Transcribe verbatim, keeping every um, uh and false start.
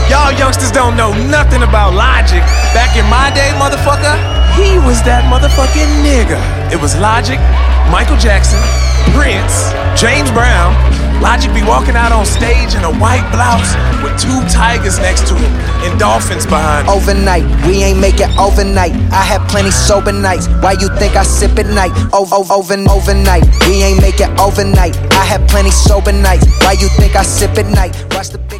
Y'all youngsters don't know nothing about Logic. Back in my day, motherfucker, he was that motherfucking nigga. It was Logic, Michael Jackson, Prince, James Brown. Logic be walking out on stage in a white blouse with two tigers next to him and dolphins behind him. Overnight, we ain't make it overnight. I had plenty sober nights. Why you think I sip at night? Over, over, overnight, we ain't make it overnight. I had plenty sober nights. Why you think I sip at night? Watch the